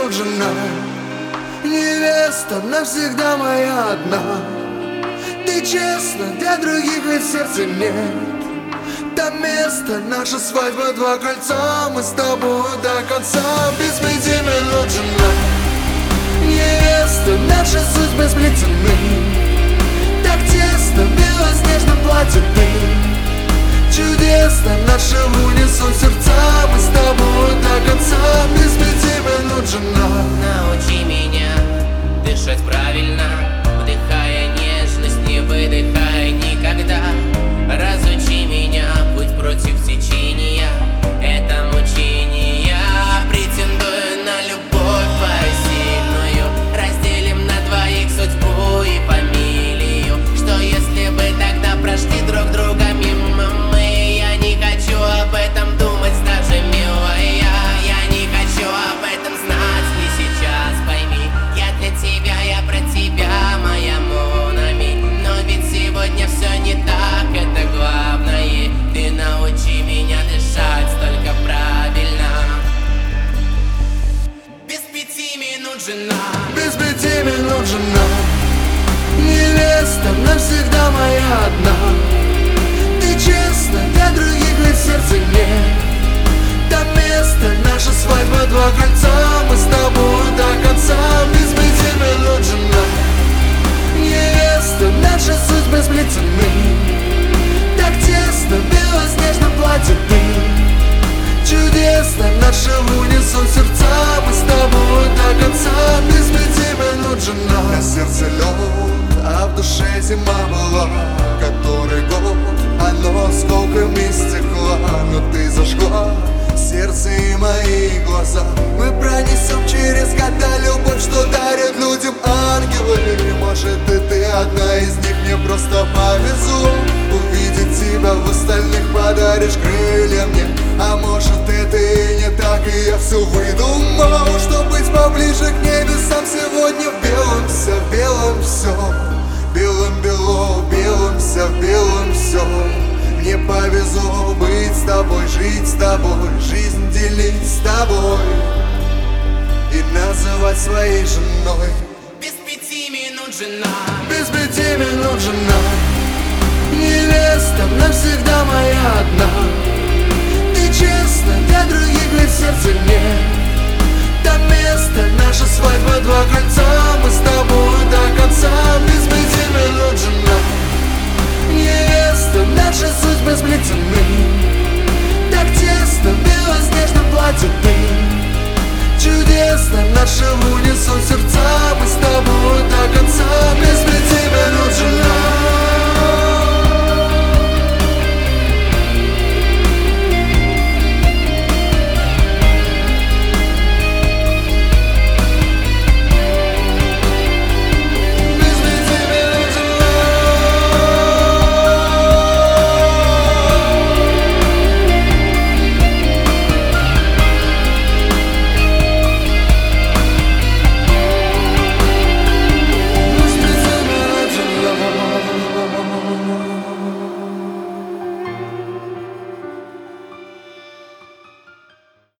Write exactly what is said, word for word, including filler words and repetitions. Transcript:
минут жена, невеста навсегда моя одна. Ты честна, для других ведь сердца нет. Там место, наша свадьба, два кольца, мы с тобой до конца. Без пяти минут жена, невеста, наши судьбы сплетены. Так тесно, в белоснежном платье ты. Чудесно, наши в унисон сердца, мы с тобой до конца. Без пяти минут жена. Научи меня дышать правильно, вдыхая нежность, не выдыхая никогда. Разучи меня путь против течения, это мучение. Претендую на любовь твою сильную, разделим на двоих судьбу и фамилию. Что если бы тогда прошли друг друга мимо мы? Я не хочу об этом думать даже, милая. Я не хочу об этом знать, не сейчас, пойми. Я для тебя, я про тебя, моя Монами. Но ведь сегодня все не так, это главное. Ты научи меня дышать только правильно. Без пяти минут жена. Без пяти минут жена, невеста навсегда моя одна. Ты честна, для других ведь сердца нет. Там место, наша свадьба, два кольца, мы с тобой до конца. Без пяти минут жена, невеста, наши судьбы сплетены. Так тесно, в белоснежном платье ты. Чудесно, наши в унисон сердца, мы с тобой до конца. Без пяти минут жена. На сердце лед, а в душе зима была. Который год, оно сколками стекла. Но ты зажгла сердце и мои глаза. Мы пронесем через года любовь, что дарят людям ангелы. Может и ты одна из них, мне просто повезло увидеть тебя, в остальных подаришь крылья мне. А может это и не так, и я все выдумал, чтоб быть поближе к небесам. Сегодня в белом все, в белом все, белым бело, белым все, в белом все. Мне повезло быть с тобой, жить с тобой, жизнь делить с тобой и называть своей женой. Без пяти минут жена. Без пяти минут жена, невеста навсегда моя одна. Ты честна, для других ведь сердца нет. Там место, наша свадьба, два кольца, мы с тобой до конца. Без пяти минут жена, невеста, наши судьбы сплетены. Так тесно, в белоснежном платье ты. Чудесно, наши в